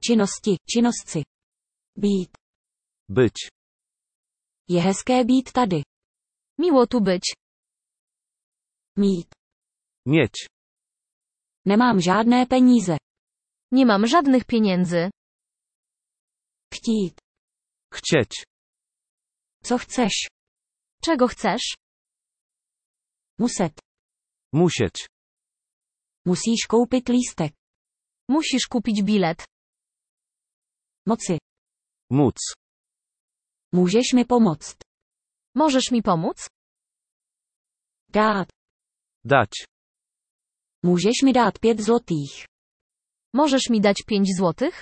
činnosti, činnosci. Být. Być. Je hezké být tady. Miło tu być. Mít. Mieć. Nemám žádné peníze. Nie mam żadnych pieniędzy. Chtít. Chcieć. Co chceš? Czego chcesz? Muset. Musieć. Musíš koupit lístek. Musisz kupić bilet. Moci. Móc. Můžeš mi pomoct. Możesz mi pomóc? Dát. Dać. Můžeš mi dát 5 złotých. Możesz mi dać 5 złotych?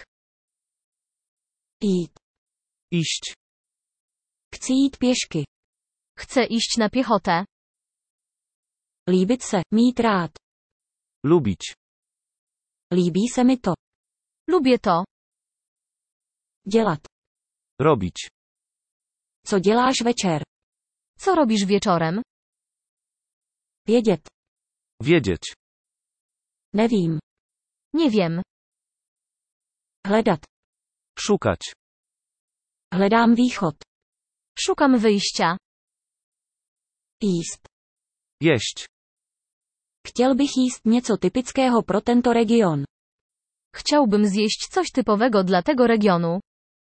Jít. Iść. Chci jít pěšky. Chcę iść na piechotę. Líbit se, mít rád. Lubić. Líbí se mi to. Lubię to. Dělat. Robić. Co děláš večer? Co robisz wieczorem? Vědět. Wiedzieć. Nevím. Nie wiem. Hledat. Szukać. Hledám východ. Szukam wyjścia. Jíst. Jeść. Chtěl bych jíst něco typického pro tento region. Chciałbym zjeść coś typowego dla tego regionu.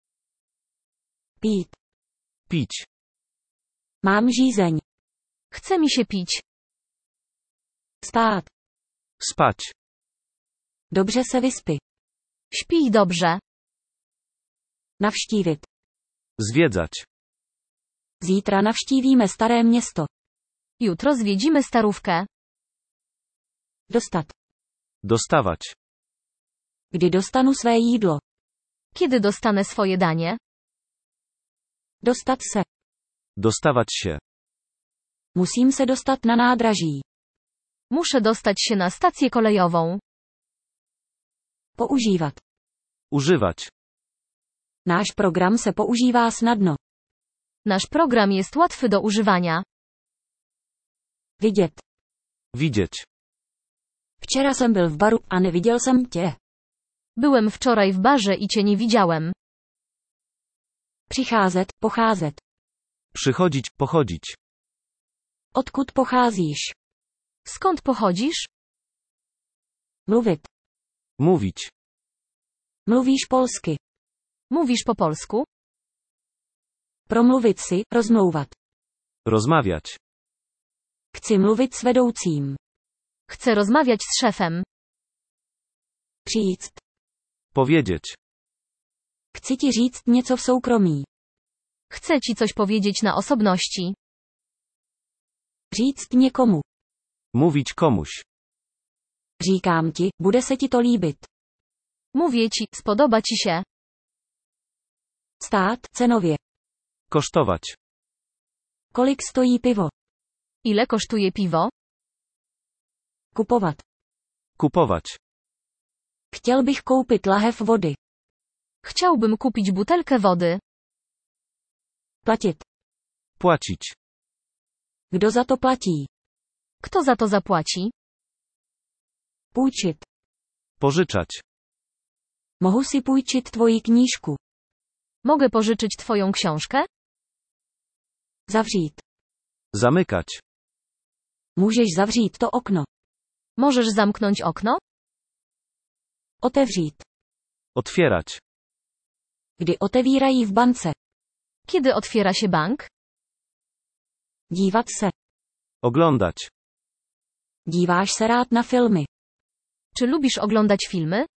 Pít. Pić. Mám žízeň. Chce mi się pić. Spát. Spać. Dobře se vyspí. Śpij dobrze. Navštívit. Zwiedzać. Zítra navštívíme staré město. Jutro zwiedzimy Starówkę. Dostat. Dostawać. Kdy dostanu své jídlo. Kiedy dostanę swoje danie? Dostat se. Dostawać się. Musím se dostat na nádraží. Muszę dostać się na stację kolejową. Používat. Używać. Náš program se používá snadno. Nasz program jest łatwy do używania. Vidět. Widzieć. Včera jsem byl v baru a neviděl jsem tě. Byłem wczoraj w barze i cię nie widziałem. Přicházet, pocházet. Przychodzić, pochodzić. Odkud pocházíš? Skąd pochodzisz? Mluvit. Mówić. Mluvíš polsky. Mówisz po polsku? Promluvit si, rozmlouvat. Rozmawiać. Chci mluvit s vedoucím. Chcę rozmawiać z szefem. Říct. Powiedzieć. Chci ti říct něco v soukromí. Chcę ci coś powiedzieć na osobności. Říct někomu. Mówić komuś. Říkám ti, bude se ti to líbit. Mówię ci, spodoba ci się. Stát, cenově. Kosztować. Kolik stojí pivo? Ile kosztuje piwo? Kupovat. Kupować. Chtěl bych koupit lahev vody. Chciałbym kupić butelkę wody. Platit. Płacić. Kdo za to platí? Kto za to zapłaci? Půjčit. Pożyczać. Mohu si půjčit tvoji knížku. Mogę pożyczyć twoją książkę? Zavřít. Zamykać. Můžeš zavřít to okno. Możesz zamknąć okno? Otevřít. Otwierać. Kdy otevírají v bance. Kiedy otwiera się bank? Dívat se. Oglądać. Díváš se rád na filmy. Czy lubisz oglądać filmy?